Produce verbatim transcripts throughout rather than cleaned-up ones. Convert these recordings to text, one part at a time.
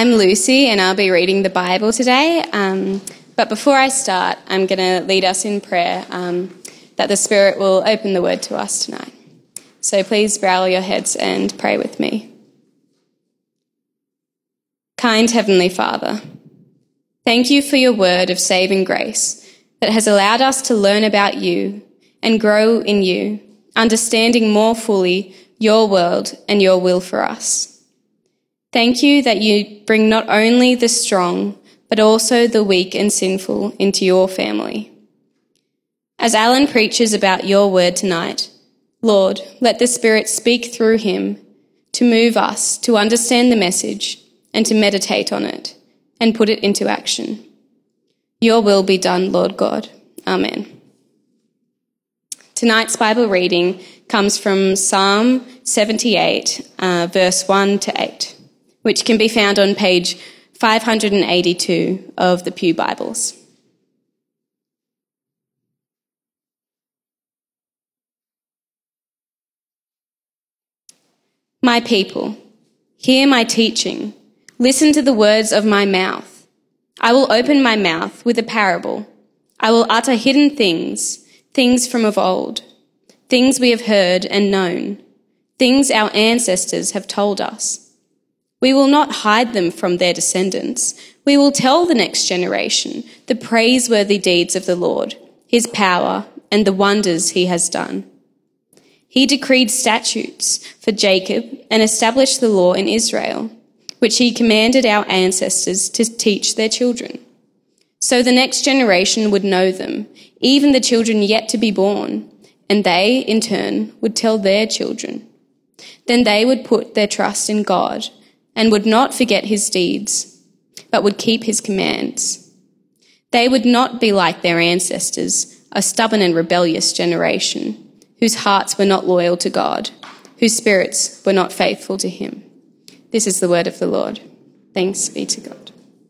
I'm Lucy and I'll be reading the Bible today. Um, but before I start, I'm going to lead us in prayer um, that the Spirit will open the word to us tonight. So please bow your heads and pray with me. Kind Heavenly Father, thank you for your word of saving grace that has allowed us to learn about you and grow in you, understanding more fully your world and your will for us. Thank you that you bring not only the strong, but also the weak and sinful into your family. As Alan preaches about your word tonight, Lord, let the Spirit speak through him to move us to understand the message and to meditate on it and put it into action. Your will be done, Lord God. Amen. Tonight's Bible reading comes from Psalm seventy-eight, uh, verse one to eight, which can be found on page five hundred eighty-two of the Pew Bibles. My people, hear my teaching. Listen to the words of my mouth. I will open my mouth with a parable. I will utter hidden things, things from of old, things we have heard and known, things our ancestors have told us. We will not hide them from their descendants. We will tell the next generation the praiseworthy deeds of the Lord, his power, and the wonders he has done. He decreed statutes for Jacob and established the law in Israel, which he commanded our ancestors to teach their children, so the next generation would know them, even the children yet to be born, and they, in turn, would tell their children. Then they would put their trust in God and would not forget his deeds, but would keep his commands. They would not be like their ancestors, a stubborn and rebellious generation, whose hearts were not loyal to God, whose spirits were not faithful to him. This is the word of the Lord. Thanks be to God.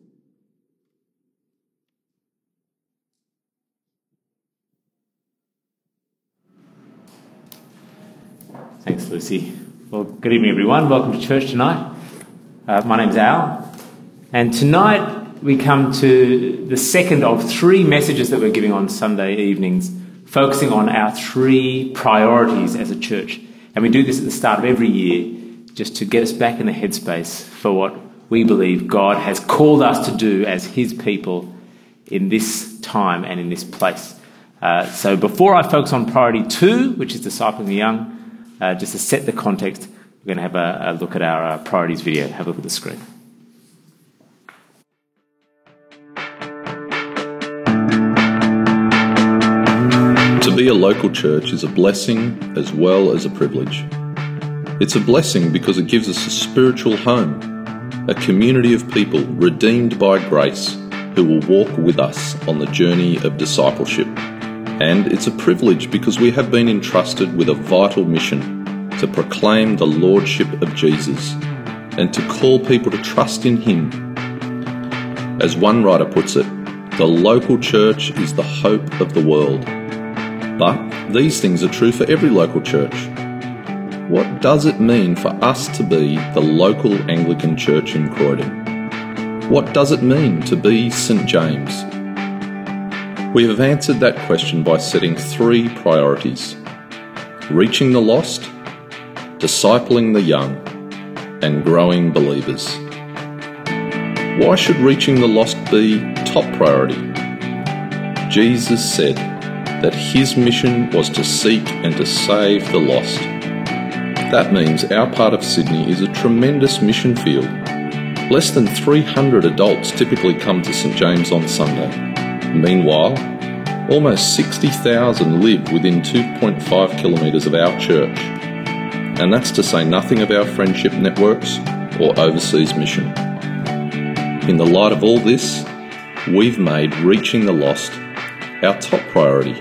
Thanks, Lucy. Well, good evening, everyone. Welcome to church tonight. Uh, my name's Al, and tonight we come to the second of three messages that we're giving on Sunday evenings, focusing on our three priorities as a church. And we do this at the start of every year just to get us back in the headspace for what we believe God has called us to do as his people in this time and in this place. Uh, so before I focus on priority two, which is discipling the young, uh, just to set the context, we're going to have a, a look at our uh, priorities video. Have a look at the screen. To be a local church is a blessing as well as a privilege. It's a blessing because it gives us a spiritual home, a community of people redeemed by grace who will walk with us on the journey of discipleship. And it's a privilege because we have been entrusted with a vital mission to proclaim the lordship of Jesus and to call people to trust in him. As one writer puts it, the local church is the hope of the world. But these things are true for every local church. What does it mean for us to be the local Anglican church in Croydon? What does it mean to be Saint James? We have answered that question by setting three priorities: reaching the lost, discipling the young, and growing believers. Why should reaching the lost be top priority? Jesus said that his mission was to seek and to save the lost. That means our part of Sydney is a tremendous mission field. Less than three hundred adults typically come to Saint James on Sunday. Meanwhile, almost sixty thousand live within two point five kilometres of our church. And that's to say nothing of our friendship networks or overseas mission. In the light of all this, we've made reaching the lost our top priority.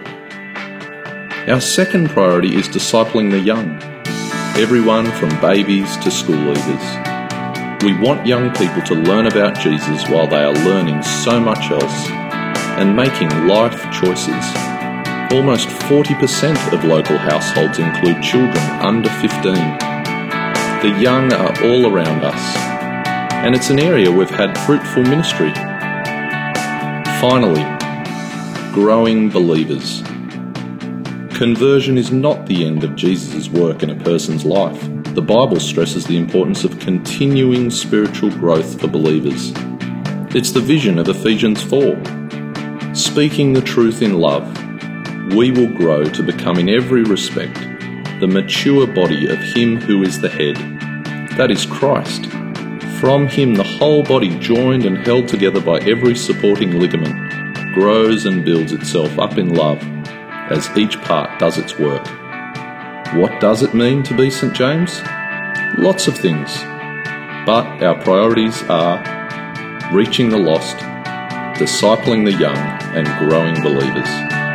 Our second priority is discipling the young, everyone from babies to school leavers. We want young people to learn about Jesus while they are learning so much else and making life choices. Almost forty percent of local households include children under fifteen. The young are all around us, and it's an area we've had fruitful ministry. Finally, growing believers. Conversion is not the end of Jesus' work in a person's life. The Bible stresses the importance of continuing spiritual growth for believers. It's the vision of Ephesians four. Speaking the truth in love, we will grow to become in every respect the mature body of Him who is the head, that is Christ. From Him the whole body, joined and held together by every supporting ligament, grows and builds itself up in love as each part does its work. What does it mean to be Saint James? Lots of things, but our priorities are reaching the lost, discipling the young, and growing believers.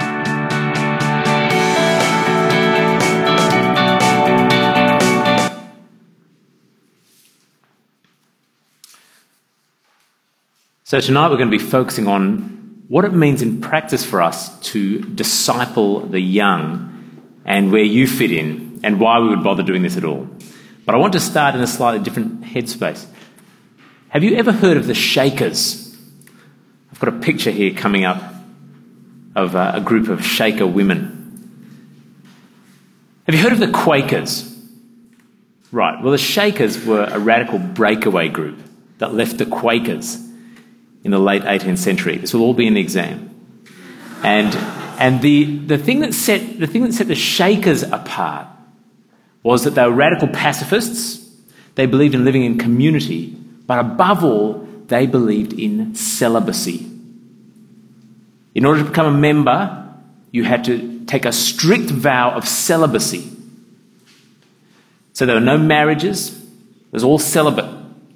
So tonight we're going to be focusing on what it means in practice for us to disciple the young and where you fit in and why we would bother doing this at all. But I want to start in a slightly different headspace. Have you ever heard of the Shakers? I've got a picture here coming up of uh, a group of Shaker women. Have you heard of the Quakers? Right, well the Shakers were a radical breakaway group that left the Quakers in the late eighteenth century. This will all be in the exam. And and the, the thing that set the thing that set the Shakers apart was that they were radical pacifists. They believed in living in community, but above all, they believed in celibacy. In order to become a member, you had to take a strict vow of celibacy. So there were no marriages, it was all celibate.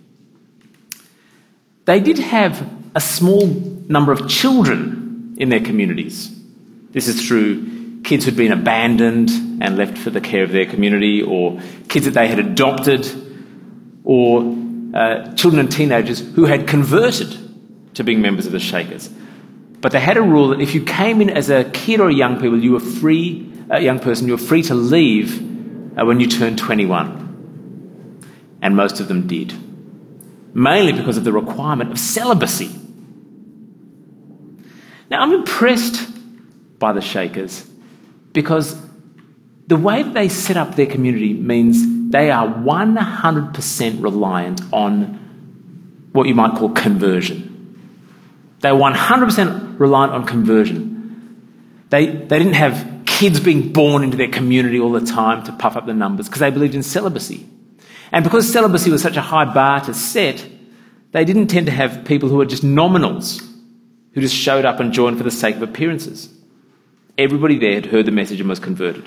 They did have a small number of children in their communities. This is through kids who'd been abandoned and left for the care of their community, or kids that they had adopted, or uh, children and teenagers who had converted to being members of the Shakers. But they had a rule that if you came in as a kid or a young people, you were free, a young person, you were free to leave uh, when you turned twenty-one. And most of them did. Mainly because of the requirement of celibacy. Now, I'm impressed by the Shakers because the way that they set up their community means they are one hundred percent reliant on what you might call conversion. They're one hundred percent reliant on conversion. They, they didn't have kids being born into their community all the time to puff up the numbers because they believed in celibacy. And because celibacy was such a high bar to set, they didn't tend to have people who were just nominals, who just showed up and joined for the sake of appearances. Everybody there had heard the message and was converted.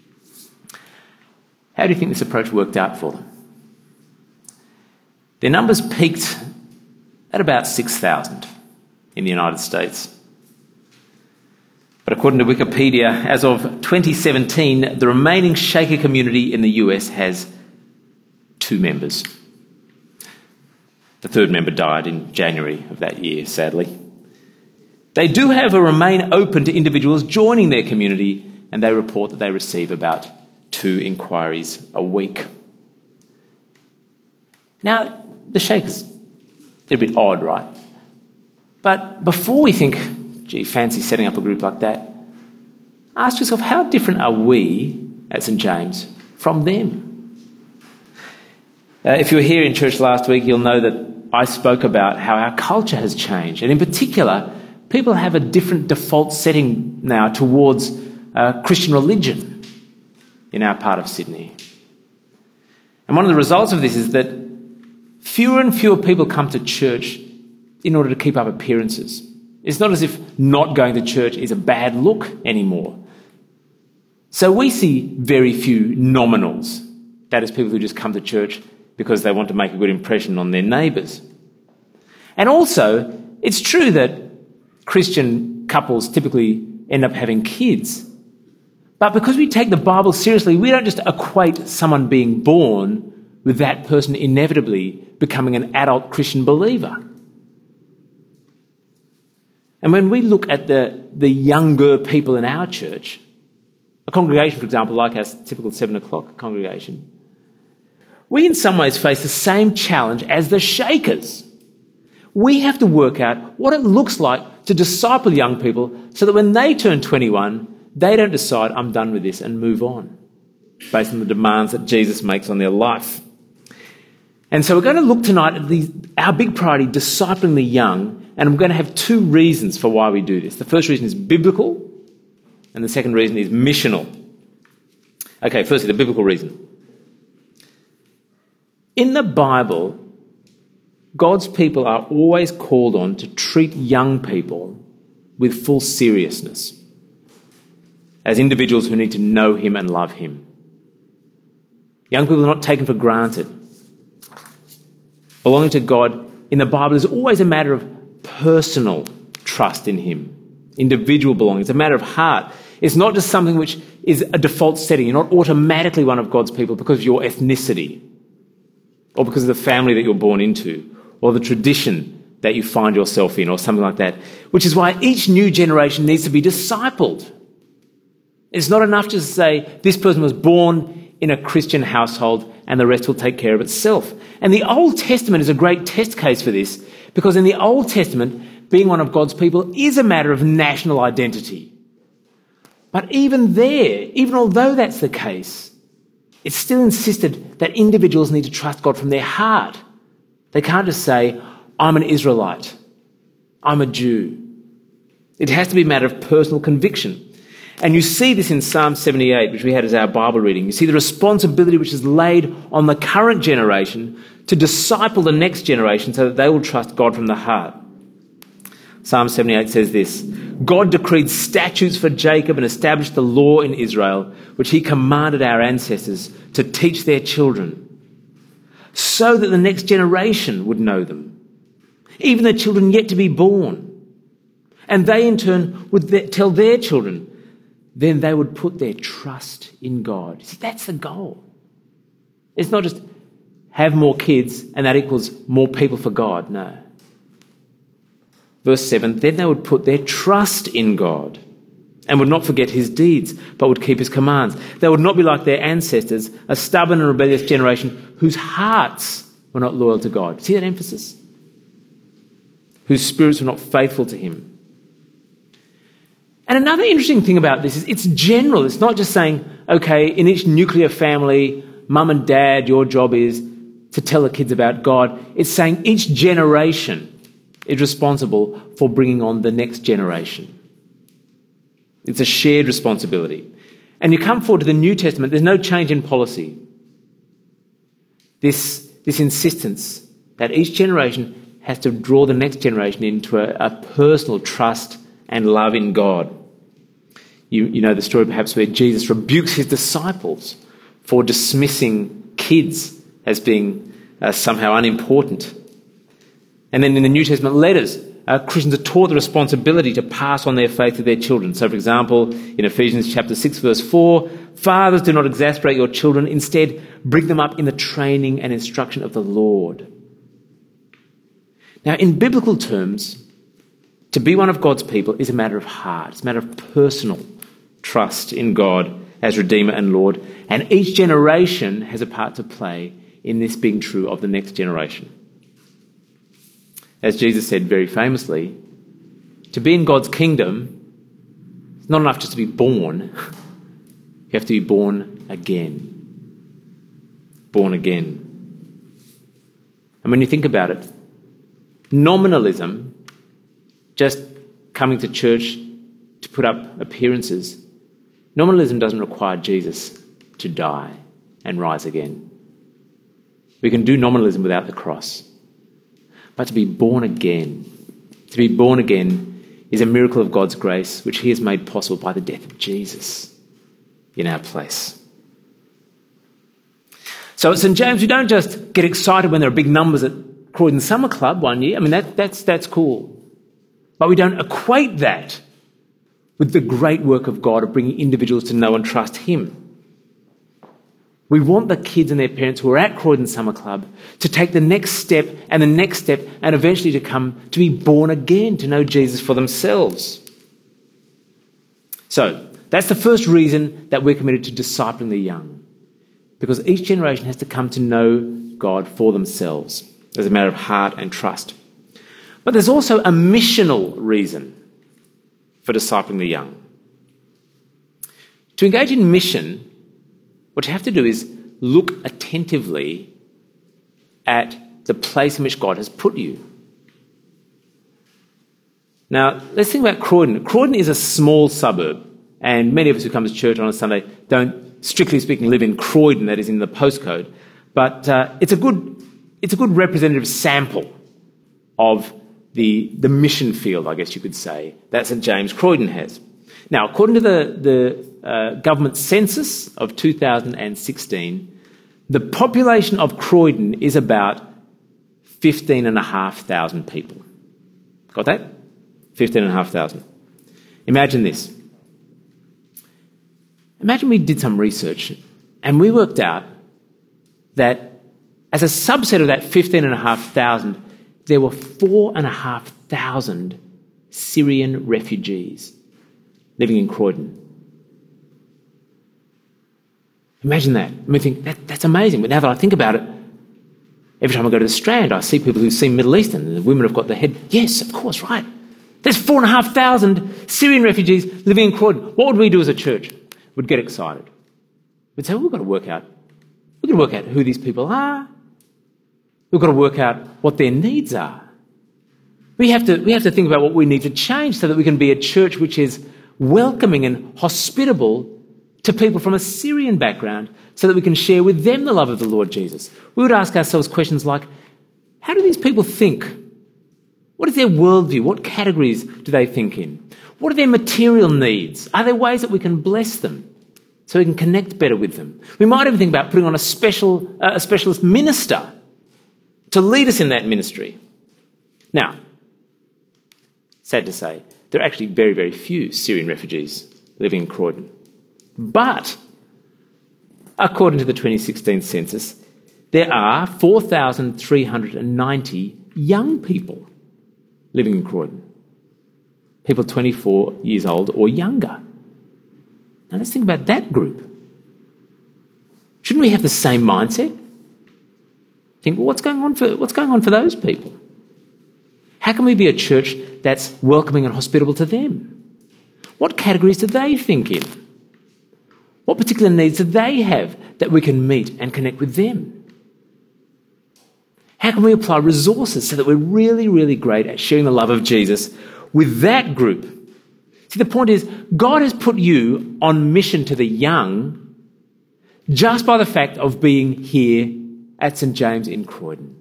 How do you think this approach worked out for them? Their numbers peaked at about six thousand in the United States. But according to Wikipedia, as of twenty seventeen, the remaining Shaker community in the U S has two members. The third member died in January of that year, sadly. They do, however, remain open to individuals joining their community, and they report that they receive about two inquiries a week. Now, the Shakers, they're a bit odd, right? But before we think, gee, fancy setting up a group like that, ask yourself, how different are we at Saint James from them? Uh, if you were here in church last week, you'll know that I spoke about how our culture has changed. And in particular, people have a different default setting now towards uh, Christian religion in our part of Sydney. And one of the results of this is that fewer and fewer people come to church in order to keep up appearances. It's not as if not going to church is a bad look anymore. So we see very few nominals. That is, people who just come to church because they want to make a good impression on their neighbours. And also, it's true that Christian couples typically end up having kids. But because we take the Bible seriously, we don't just equate someone being born with that person inevitably becoming an adult Christian believer. And when we look at the, the younger people in our church, a congregation, for example, like our typical seven o'clock congregation, we in some ways face the same challenge as the Shakers. We have to work out what it looks like to disciple young people so that when they turn twenty-one, they don't decide, I'm done with this, and move on, based on the demands that Jesus makes on their life. And so we're going to look tonight at the, our big priority, discipling the young, and I'm going to have two reasons for why we do this. The first reason is biblical, and the second reason is missional. Okay, firstly, the biblical reason. In the Bible, God's people are always called on to treat young people with full seriousness, as individuals who need to know him and love him. Young people are not taken for granted. Belonging to God in the Bible is always a matter of personal trust in him, individual belonging. It's a matter of heart. It's not just something which is a default setting. You're not automatically one of God's people because of your ethnicity or because of the family that you're born into or the tradition that you find yourself in or something like that, which is why each new generation needs to be discipled. It's not enough just to say this person was born in a Christian household and the rest will take care of itself. And the Old Testament is a great test case for this because in the Old Testament, being one of God's people is a matter of national identity. But even there, even although that's the case, it's still insisted that individuals need to trust God from their heart. They can't just say, I'm an Israelite, I'm a Jew. It has to be a matter of personal conviction. And you see this in Psalm seventy-eight, which we had as our Bible reading. You see the responsibility which is laid on the current generation to disciple the next generation so that they will trust God from the heart. Psalm seventy-eight says this, God decreed statutes for Jacob and established the law in Israel, which he commanded our ancestors to teach their children, so that the next generation would know them, even the children yet to be born. And they in turn would th- tell their children, then they would put their trust in God. See, that's the goal. It's not just have more kids and that equals more people for God. No. Verse seven, then they would put their trust in God and would not forget his deeds, but would keep his commands. They would not be like their ancestors, a stubborn and rebellious generation whose hearts were not loyal to God. See that emphasis? Whose spirits were not faithful to him. And another interesting thing about this is it's general. It's not just saying, okay, in each nuclear family, mum and dad, your job is to tell the kids about God. It's saying each generation is responsible for bringing on the next generation. It's a shared responsibility. And you come forward to the New Testament, there's no change in policy. This, this insistence that each generation has to draw the next generation into a, a personal trust and love in God. You, you know the story perhaps where Jesus rebukes his disciples for dismissing kids as being uh, somehow unimportant. And then in the New Testament letters, uh, Christians are taught the responsibility to pass on their faith to their children. So, for example, in Ephesians chapter six, verse four, fathers, do not exasperate your children. Instead, bring them up in the training and instruction of the Lord. Now, in biblical terms, to be one of God's people is a matter of heart. It's a matter of personal trust in God as Redeemer and Lord. And each generation has a part to play in this being true of the next generation. As Jesus said very famously, to be in God's kingdom, it's not enough just to be born. You have to be born again. Born again. And when you think about it, nominalism, just coming to church to put up appearances, nominalism doesn't require Jesus to die and rise again. We can do nominalism without the cross. But to be born again, to be born again is a miracle of God's grace, which he has made possible by the death of Jesus in our place. So at St James, we don't just get excited when there are big numbers at Croydon Summer Club one year. I mean, that, that's, that's cool. But we don't equate that with the great work of God of bringing individuals to know and trust him. We want the kids and their parents who are at Croydon Summer Club to take the next step and the next step and eventually to come to be born again, to know Jesus for themselves. So that's the first reason that we're committed to discipling the young. because each generation has to come to know God for themselves as a matter of heart and trust. But there's also a missional reason for discipling the young. To engage in mission, what you have to do is look attentively at the place in which God has put you. Now, let's think about Croydon. Croydon is a small suburb, and many of us who come to church on a Sunday don't, strictly speaking, live in Croydon, that is in the postcode. But uh, it's a good, it's a good representative sample of the, the mission field, I guess you could say, that St James Croydon has. Now, according to the, the uh, government census of two thousand sixteen, the population of Croydon is about fifteen and a half thousand people. Got that? Fifteen and a half thousand. Imagine this. Imagine we did some research and we worked out that as a subset of that fifteen and a half thousand, there were four and a half thousand Syrian refugees living in Croydon. Imagine that. I mean, think that, that's amazing. But now that I think about it, every time I go to the Strand, I see people who seem Middle Eastern, and the women have got their head, yes, of course, right. There's four and a half thousand Syrian refugees living in Croydon. What would we do as a church? We'd get excited. We'd say, well, we've got to work out, we've got to work out who these people are. We've got to work out what their needs are. We have to, we have to think about what we need to change so that we can be a church which is welcoming and hospitable to people from a Syrian background so that we can share with them the love of the Lord Jesus. We would ask ourselves questions like, how do these people think? What is their worldview? What categories do they think in? What are their material needs? Are there ways that we can bless them so we can connect better with them? We might even think about putting on a special, uh, a specialist minister to lead us in that ministry. Now, sad to say, there are actually very, very few Syrian refugees living in Croydon. But, according to the twenty sixteen census, there are four thousand three hundred ninety young people living in Croydon. People twenty-four years old or younger. Now let's think about that group. Shouldn't we have the same mindset? Think, well, what's going on for, what's going on for those people? How can we be a church that's welcoming and hospitable to them? What categories do they think in? What particular needs do they have that we can meet and connect with them? How can we apply resources so that we're really, really great at sharing the love of Jesus with that group? See, the point is, God has put you on mission to the young just by the fact of being here at St James in Croydon.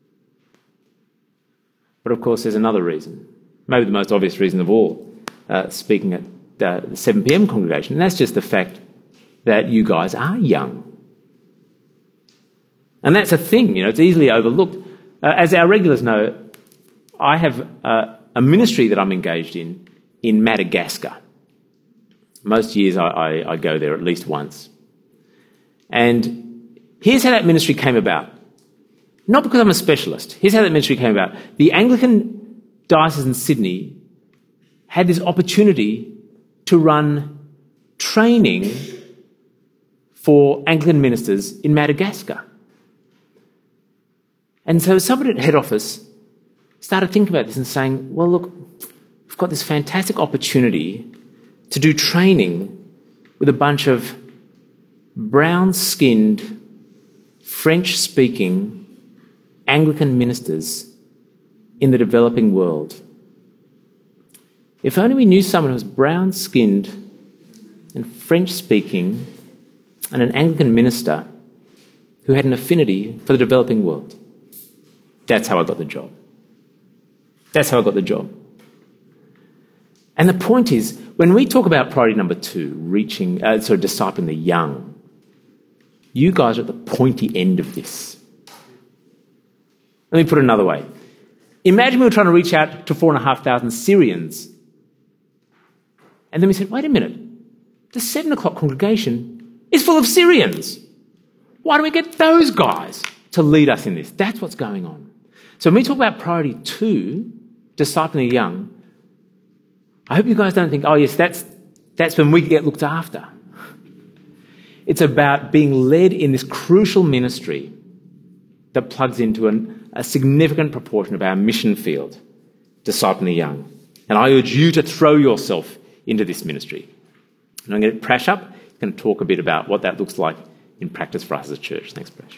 But of course, there's another reason, maybe the most obvious reason of all, uh, speaking at uh, the seven p m congregation, and that's just the fact that you guys are young. And that's a thing, you know, it's easily overlooked. Uh, as our regulars know, I have uh, a ministry that I'm engaged in in Madagascar. Most years I, I, I go there at least once. And here's how that ministry came about. Not because I'm a specialist. Here's how that ministry came about. The Anglican Diocese in Sydney had this opportunity to run training for Anglican ministers in Madagascar. And so somebody at head office started thinking about this and saying, well, look, we've got this fantastic opportunity to do training with a bunch of brown-skinned, French-speaking Anglican ministers in the developing world. If only we knew someone who was brown-skinned and French-speaking and an Anglican minister who had an affinity for the developing world. That's how I got the job. That's how I got the job. And the point is, when we talk about priority number two, reaching, uh, sorry, discipling the young, you guys are at the pointy end of this. Let me put it another way. Imagine we were trying to reach out to four and a half thousand Syrians. And then we said, wait a minute, the seven o'clock congregation is full of Syrians. Why do we get those guys to lead us in this? That's what's going on. So when we talk about priority two, discipling the young, I hope you guys don't think, oh yes, that's, that's when we get looked after. It's about being led in this crucial ministry that plugs into an, a significant proportion of our mission field, discipling the young. And I urge you to throw yourself into this ministry. And I'm going to get Prash up. He's going to talk a bit about what that looks like in practice for us as a church. Thanks, Prash.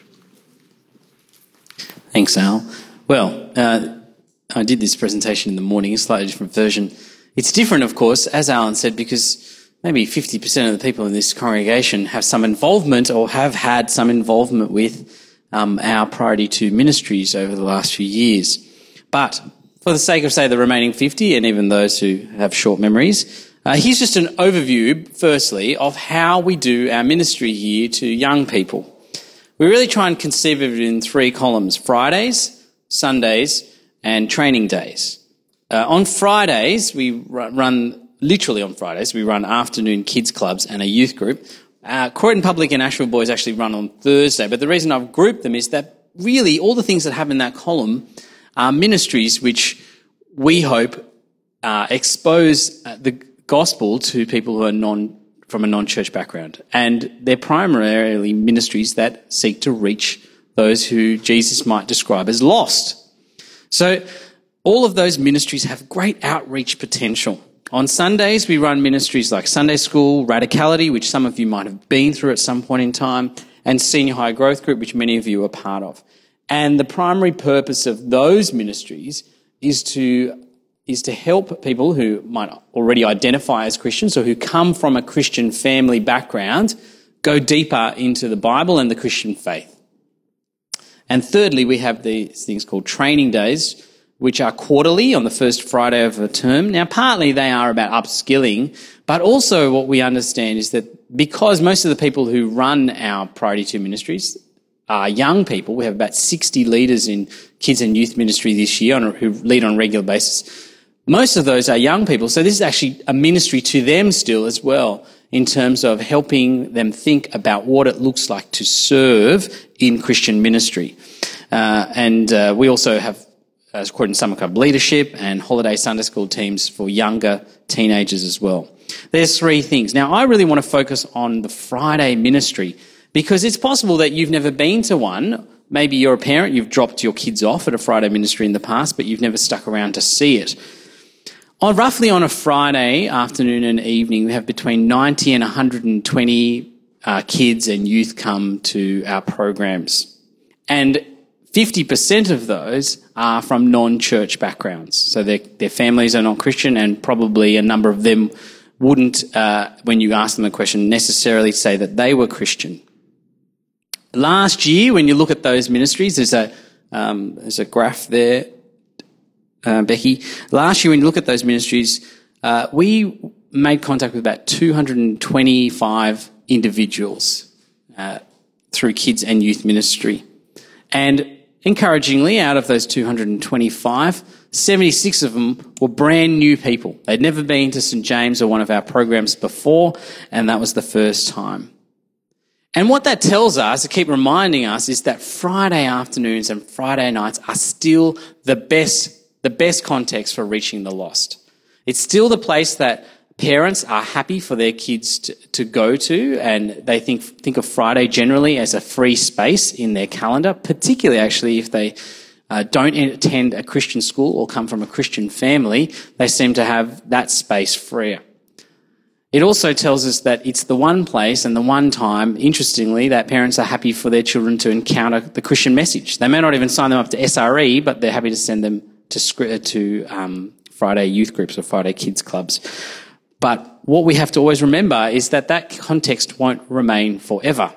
Thanks, Al. Well, uh, I did this presentation in the morning, a slightly different version. It's different, of course, as Alan said, because maybe fifty percent of the people in this congregation have some involvement or have had some involvement with um, our Priority two ministries over the last few years. But for the sake of, say, the remaining fifty, and even those who have short memories, uh, here's just an overview, firstly, of how we do our ministry here to young people. We really try and conceive of it in three columns: Fridays, Sundays, and training days. Uh, on Fridays, we run, literally on Fridays, we run afternoon kids clubs and a youth group. Uh, Croydon Public and Asheville Boys actually run on Thursday, but the reason I've grouped them is that really all the things that have in that column are ministries which we hope uh, expose the gospel to people who are non from a non-church background. And they're primarily ministries that seek to reach those who Jesus might describe as lost. So all of those ministries have great outreach potential. On Sundays, we run ministries like Sunday School, Radicality, which some of you might have been through at some point in time, and Senior High Growth Group, which many of you are part of. And the primary purpose of those ministries is to is to help people who might already identify as Christians or who come from a Christian family background go deeper into the Bible and the Christian faith. And thirdly, we have these things called training days, which are quarterly on the first Friday of a term. Now, partly they are about upskilling, but also what we understand is that because most of the people who run our Priority two ministries are young people, we have about sixty leaders in kids and youth ministry this year on, who lead on a regular basis. Most of those are young people, so this is actually a ministry to them still as well, in terms of helping them think about what it looks like to serve in Christian ministry. Uh, and uh, we also have, as Croydon Summer Club leadership and holiday Sunday school teams for younger teenagers as well. There's three things. Now, I really want to focus on the Friday ministry because it's possible that you've never been to one. Maybe you're a parent, you've dropped your kids off at a Friday ministry in the past, but you've never stuck around to see it. On, roughly on a Friday afternoon and evening, we have between ninety and one hundred twenty uh, kids and youth come to our programs. And fifty percent of those are from non-church backgrounds. So their, their families are not Christian, and probably a number of them wouldn't, uh, when you ask them a question, necessarily say that they were Christian. Last year, when you look at those ministries, there's a, um, there's a graph there, Uh, Becky. Last year, when you look at those ministries, uh, we made contact with about two hundred twenty-five individuals uh, through kids and youth ministry. And encouragingly, out of those two hundred twenty-five, seventy-six of them were brand new people. They'd never been to St James or one of our programs before, and that was the first time. And what that tells us, to keep reminding us, is that Friday afternoons and Friday nights are still the best the best context for reaching the lost. It's still the place that parents are happy for their kids to, to go to, and they think think of Friday generally as a free space in their calendar, particularly actually if they uh, don't attend a Christian school or come from a Christian family. They seem to have that space freer. It also tells us that it's the one place and the one time, interestingly, that parents are happy for their children to encounter the Christian message. They may not even sign them up to S R E, but they're happy to send them to to um, Friday youth groups or Friday kids clubs. But what we have to always remember is that that context won't remain forever.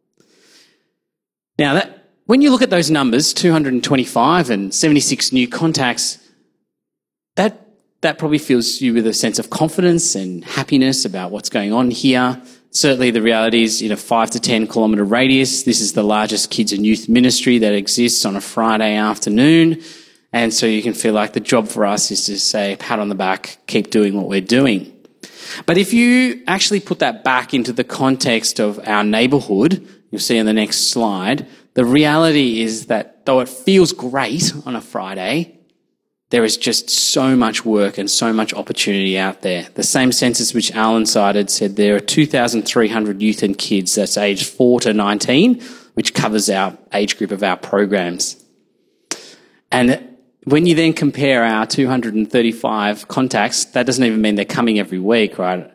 Now, that when you look at those numbers, two hundred twenty-five and seventy-six new contacts, that that probably fills you with a sense of confidence and happiness about what's going on here. Certainly the reality is, in a five to ten kilometre radius, this is the largest kids and youth ministry that exists on a Friday afternoon. And so you can feel like the job for us is to say, pat on the back, keep doing what we're doing. But if you actually put that back into the context of our neighbourhood, you'll see in the next slide, the reality is that though it feels great on a Friday, there is just so much work and so much opportunity out there. The same census which Alan cited said there are two thousand three hundred youth and kids that's aged four to nineteen, which covers our age group of our programs. And when you then compare our two hundred thirty-five contacts, that doesn't even mean they're coming every week, right?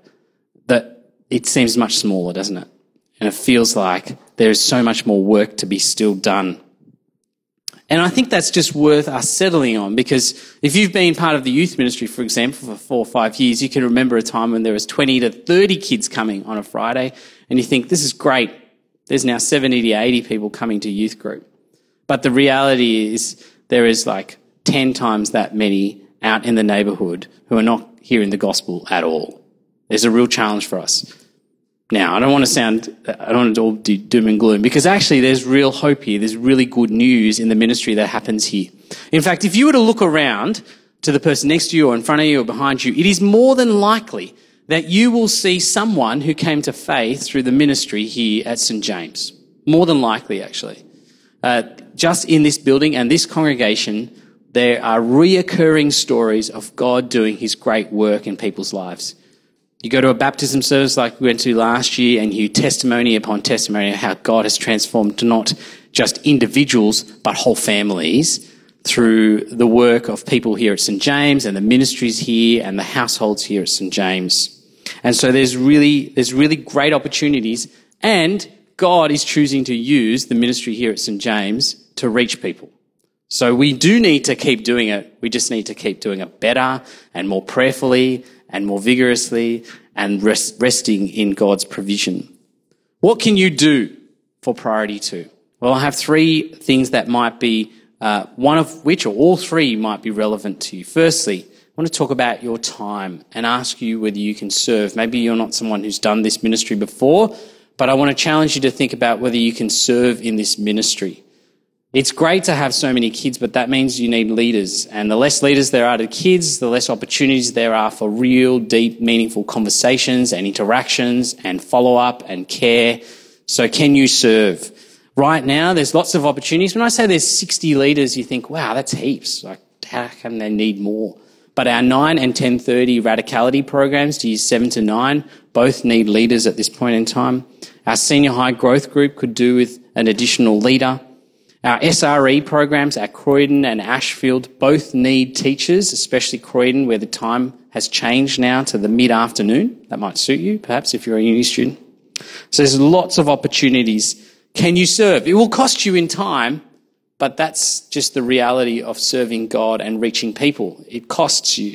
That it seems much smaller, doesn't it? And it feels like there is so much more work to be still done. And I think that's just worth us settling on, because if you've been part of the youth ministry, for example, for four or five years, you can remember a time when there was twenty to thirty kids coming on a Friday, and you think, this is great. There's now seventy to eighty people coming to youth group. But the reality is there is like ten times that many out in the neighbourhood who are not hearing the gospel at all. There's a real challenge for us. Now, I don't want to sound, I don't want to all do doom and gloom, because actually there's real hope here. There's really good news in the ministry that happens here. In fact, if you were to look around to the person next to you or in front of you or behind you, it is more than likely that you will see someone who came to faith through the ministry here at Saint James. More than likely, actually. Uh, just in this building and this congregation, there are reoccurring stories of God doing his great work in people's lives. You go to a baptism service like we went to last year, and you hear testimony upon testimony of how God has transformed not just individuals but whole families through the work of people here at Saint James and the ministries here and the households here at Saint James. And so there's really, there's really great opportunities, and God is choosing to use the ministry here at Saint James to reach people. So we do need to keep doing it. We just need to keep doing it better and more prayerfully and more vigorously, and rest, resting in God's provision. What can you do for priority two? Well, I have three things that might be, uh, one of which, or all three, might be relevant to you. Firstly, I want to talk about your time and ask you whether you can serve. Maybe you're not someone who's done this ministry before, but I want to challenge you to think about whether you can serve in this ministry. It's great to have so many kids, but that means you need leaders. And the less leaders there are to kids, the less opportunities there are for real, deep, meaningful conversations and interactions and follow-up and care. So can you serve? Right now, there's lots of opportunities. When I say there's sixty leaders, you think, wow, that's heaps. Like, how can they need more? But our nine and ten thirty radicality programs to years seven to nine both need leaders at this point in time. Our senior high growth group could do with an additional leader. Our S R E programs at Croydon and Ashfield both need teachers, especially Croydon, where the time has changed now to the mid-afternoon. That might suit you, perhaps, if you're a uni student. So there's lots of opportunities. Can you serve? It will cost you in time, but that's just the reality of serving God and reaching people. It costs you.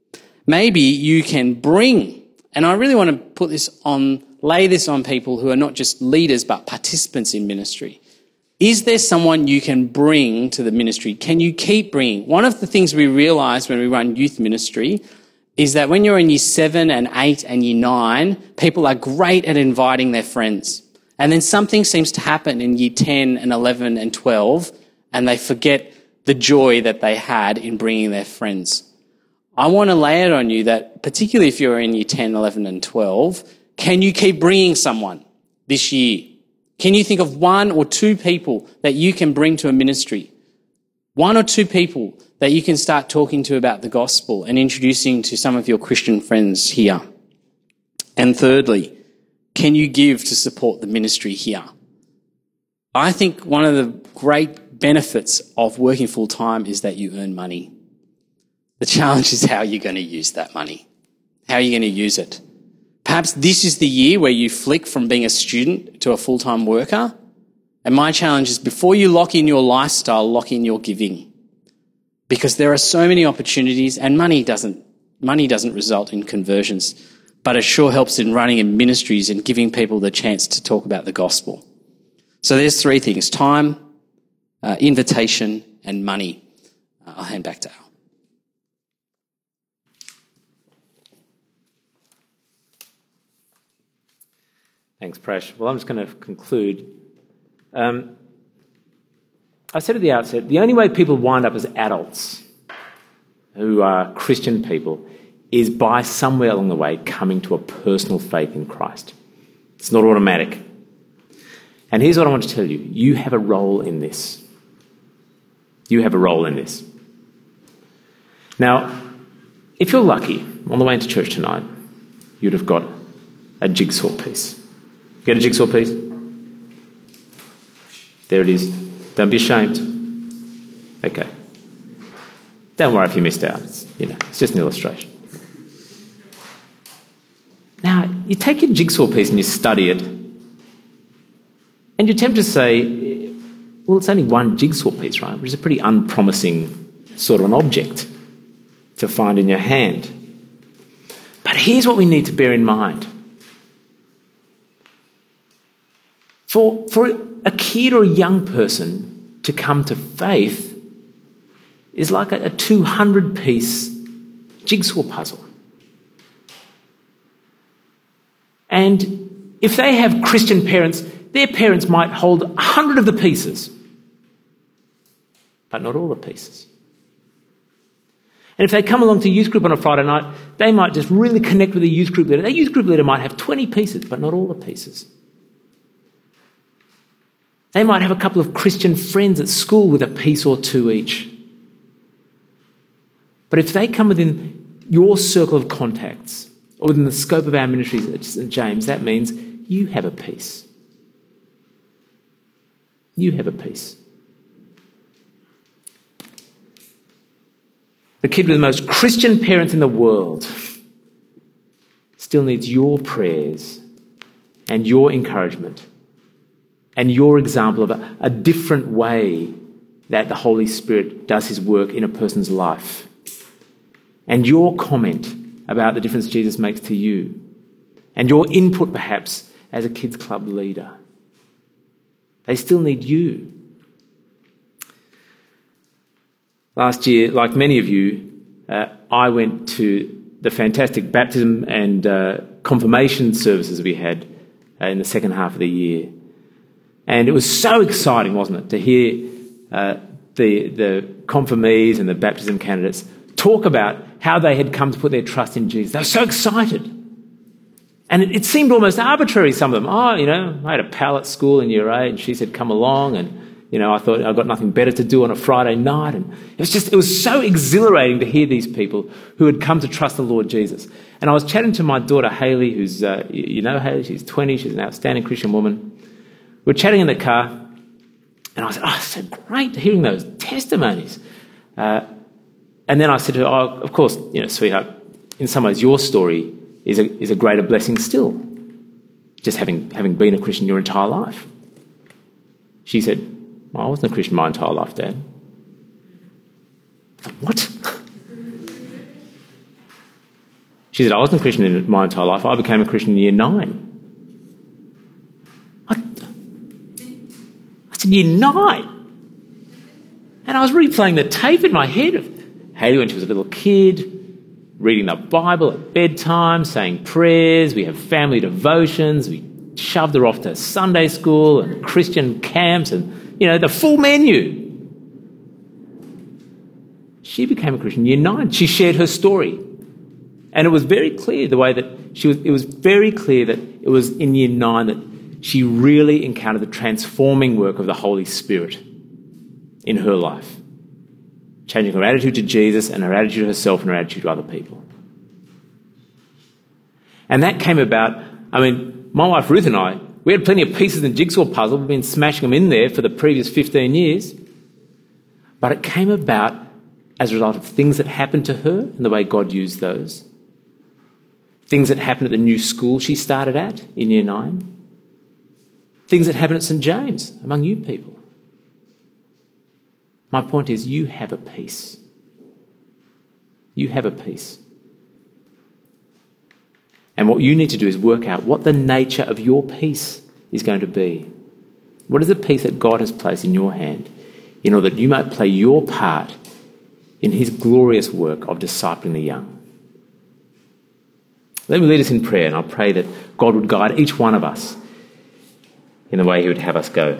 Maybe you can bring, and I really want to put this on, lay this on people who are not just leaders, but participants in ministry. Is there someone you can bring to the ministry? Can you keep bringing? One of the things we realise when we run youth ministry is that when you're in year seven and eight and year nine, people are great at inviting their friends. And then something seems to happen in year ten and eleven and twelve, and they forget the joy that they had in bringing their friends. I want to lay it on you that, particularly if you're in year ten, eleven and twelve, can you keep bringing someone this year? Can you think of one or two people that you can bring to a ministry? One or two people that you can start talking to about the gospel and introducing to some of your Christian friends here? And thirdly, can you give to support the ministry here? I think one of the great benefits of working full time is that you earn money. The challenge is how you're going to use that money. How are you going to use it? Perhaps this is the year where you flick from being a student to a full-time worker. And my challenge is, before you lock in your lifestyle, lock in your giving. Because there are so many opportunities, and money doesn't, money doesn't result in conversions, but it sure helps in running in ministries and giving people the chance to talk about the gospel. So there's three things: time, uh, invitation, and money. Uh, I'll hand back to Al. Thanks, Prash. Well, I'm just going to conclude. Um, I said at the outset, the only way people wind up as adults who are Christian people is by somewhere along the way coming to a personal faith in Christ. It's not automatic. And here's what I want to tell you. You have a role in this. You have a role in this. Now, if you're lucky, on the way into church tonight, you'd have got a jigsaw piece. Get a jigsaw piece? There it is. Don't be ashamed. Okay. Don't worry if you missed out. It's, you know, it's just an illustration. Now, you take your jigsaw piece and you study it, and you're tempted to say, well, it's only one jigsaw piece, right? Which is a pretty unpromising sort of an object to find in your hand. But here's what we need to bear in mind. For, for a kid or a young person to come to faith is like a, a two hundred piece jigsaw puzzle. And if they have Christian parents, their parents might hold a hundred of the pieces, but not all the pieces. And if they come along to youth group on a Friday night, they might just really connect with the youth group leader. Their youth group leader might have twenty pieces, but not all the pieces. They might have a couple of Christian friends at school with a piece or two each. But if they come within your circle of contacts, or within the scope of our ministries at Saint James, that means you have a piece. You have a piece. The kid with the most Christian parents in the world still needs your prayers and your encouragement and your example of a, a different way that the Holy Spirit does his work in a person's life, and your comment about the difference Jesus makes to you, and your input perhaps as a kids club leader. They still need you. Last year, like many of you, uh, I went to the fantastic baptism and uh, confirmation services we had uh, in the second half of the year. And it was so exciting, wasn't it, to hear uh, the, the confirmees and the baptism candidates talk about how they had come to put their trust in Jesus. They were so excited. And it, it seemed almost arbitrary, some of them. Oh, you know, I had a pal at school in year eight and she said, come along. And, you know, I thought I've got nothing better to do on a Friday night. And it was just, it was so exhilarating to hear these people who had come to trust the Lord Jesus. And I was chatting to my daughter, Hayley, who's, uh, you, you know Hayley, she's twenty, she's an outstanding Christian woman. We were chatting in the car, and I said, oh, it's so great hearing those testimonies. Uh, and then I said to her, oh, of course, you know, sweetheart, in some ways your story is a, is a greater blessing still, just having, having been a Christian your entire life. She said, well, I wasn't a Christian my entire life, Dad. I thought, what? She said, I wasn't a Christian in my entire life. I became a Christian in year nine. Year nine. And I was replaying the tape in my head of Hayley when she was a little kid, reading the Bible at bedtime, saying prayers, we have family devotions, we shoved her off to Sunday school and Christian camps and, you know, the full menu. She became a Christian in year nine. She shared her story. And it was very clear the way that she was, it was very clear that it was in year nine that she really encountered the transforming work of the Holy Spirit in her life, changing her attitude to Jesus and her attitude to herself and her attitude to other people. And that came about, I mean, my wife Ruth and I, we had plenty of pieces in the jigsaw puzzle. We've been smashing them in there for the previous fifteen years. But it came about as a result of things that happened to her and the way God used those. Things that happened at the new school she started at in year nine. Things that happen at Saint James among you people. My point is, you have a peace. You have a peace. And what you need to do is work out what the nature of your peace is going to be. What is the peace that God has placed in your hand in order that you might play your part in his glorious work of discipling the young? Let me lead us in prayer, and I'll pray that God would guide each one of us in the way he would have us go.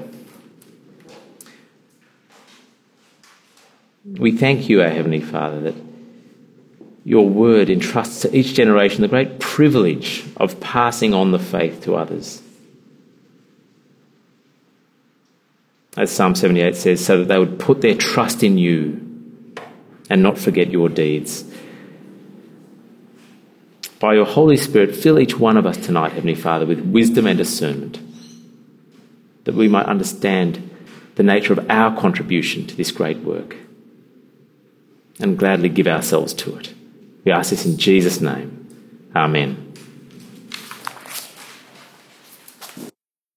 We thank you, our Heavenly Father, that your word entrusts to each generation the great privilege of passing on the faith to others. As Psalm seventy-eight says, so that they would put their trust in you and not forget your deeds. By your Holy Spirit, fill each one of us tonight, Heavenly Father, with wisdom and discernment, that we might understand the nature of our contribution to this great work and gladly give ourselves to it. We ask this in Jesus' name. Amen.